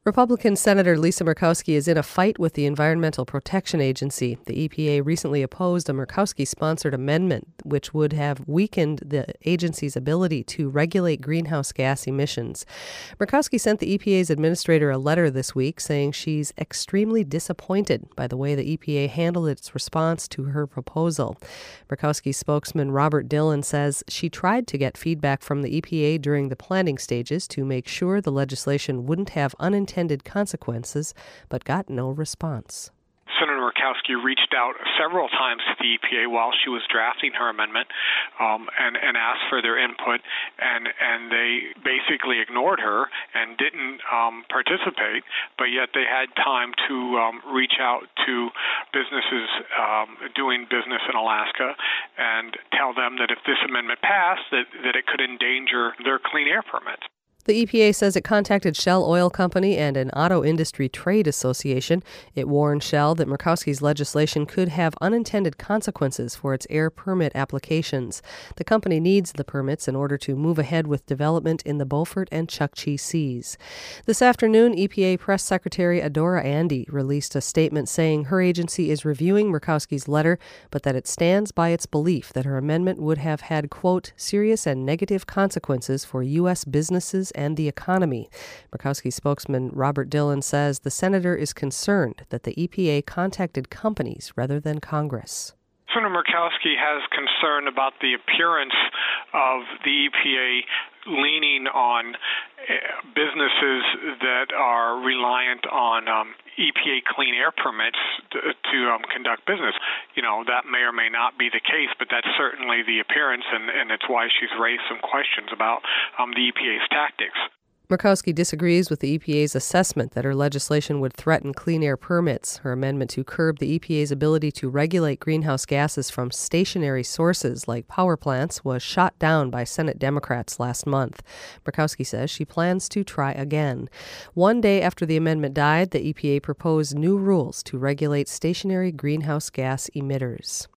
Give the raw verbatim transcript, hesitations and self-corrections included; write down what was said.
Republican Senator Lisa Murkowski is in a fight with the Environmental Protection Agency. The E P A recently opposed a Murkowski-sponsored amendment which would have weakened the agency's ability to regulate greenhouse gas emissions. Murkowski sent the E P A's administrator a letter this week saying she's extremely disappointed by the way the E P A handled its response to her proposal. Murkowski spokesman Robert Dillon says she tried to get feedback from the E P A during the planning stages to make sure the legislation wouldn't have unintended consequences, but got no response. Senator Murkowski reached out several times to the E P A while she was drafting her amendment um, and, and asked for their input, and, and they basically ignored her and didn't um, participate, but yet they had time to um, reach out to businesses um, doing business in Alaska and tell them that if this amendment passed, that, that it could endanger their clean air permits. The E P A says it contacted Shell Oil Company and an auto industry trade association. It warned Shell that Murkowski's legislation could have unintended consequences for its air permit applications. The company needs the permits in order to move ahead with development in the Beaufort and Chukchi Seas. This afternoon, E P A Press Secretary Adora Andy released a statement saying her agency is reviewing Murkowski's letter, but that it stands by its belief that her amendment would have had, quote, serious and negative consequences for U S businesses and the economy. Murkowski spokesman Robert Dillon says the senator is concerned that the E P A contacted companies rather than Congress. Senator Murkowski has concern about the appearance of the E P A leaning on businesses that are reliant on um, E P A clean air permits to, to um, conduct business. You know, that may or may not be the case, but that's certainly the appearance, and, and it's why she's raised some questions about um, the E P A's tactics. Murkowski disagrees with the E P A's assessment that her legislation would threaten clean air permits. Her amendment to curb the E P A's ability to regulate greenhouse gases from stationary sources like power plants was shot down by Senate Democrats last month. Murkowski says she plans to try again. One day after the amendment died, the E P A proposed new rules to regulate stationary greenhouse gas emitters.